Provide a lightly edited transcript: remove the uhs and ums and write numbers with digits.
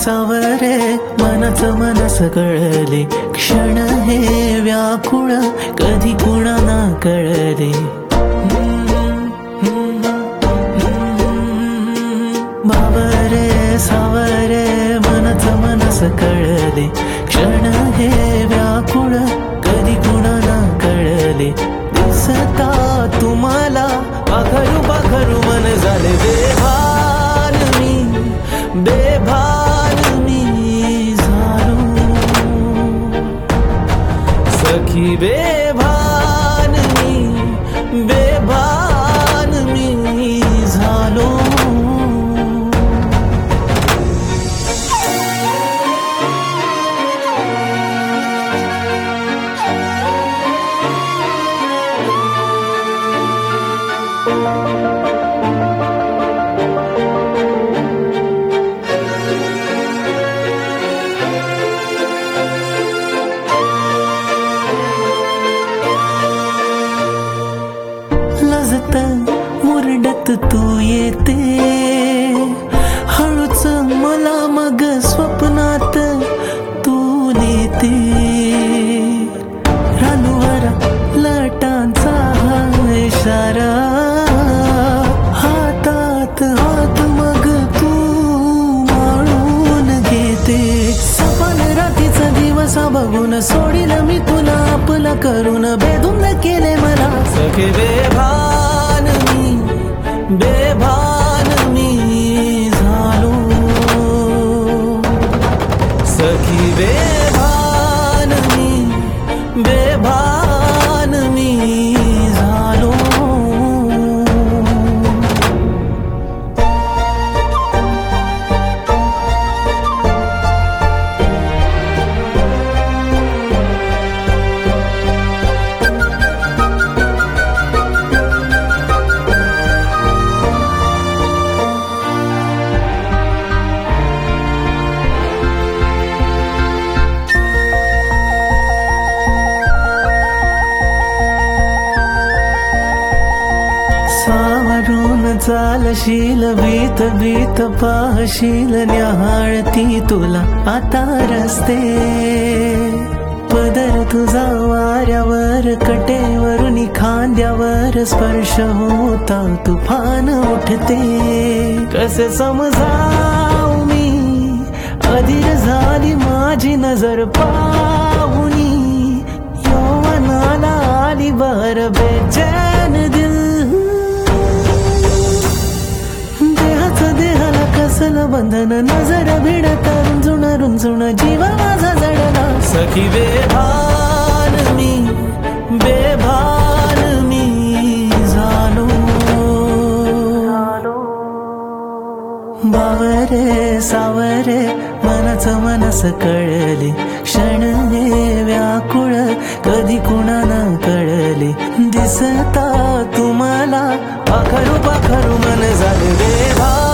सावरे मनाचं मनस कळले क्षण हे व्याकुळ कधी कुणाला कळले बावरे सावरे मनाचं मनस कळले क्षण हे व्याकुळ कधी कुणाला कळले दिसता तुम्हाला पाखरू पाखरू मन झाले बेभान मी झालो सखी बेभान मी झालो लजत मुरडत तू येते हळूच मला मग स्वप्नात तू नेते रानूवर लाटांचा हा इशारा हातात हात मग तू माळून घेते सपन रात्रीचा दिवसा बघून सोडील मी तुला आपलं करून बेधुंद केले मला सखे बेभान मी झालो सखी बेभान मी झालो सावरून चालशील भीत भीत पाहशील न्याहाळती तुला आता रस्ते पदर तुझा वाऱ्यावर कटेवरून खांद्यावर स्पर्श होता तुफान उठते कसे समजाऊ मी अधीर झाली माझी नजर पाहुनी यौवनाला आली बर बेचैन दिल देहाला कसलं बंधन नजर भिडत रुंजुण जीव माझा जडला सखी बेभान मी झालो बावरे सावरे मनाचं मनस कळले क्षण हे व्याकुळ कधी कुणाला कळले दिसता तुम्हाला पाखरू पाखरू मन झाले बेभान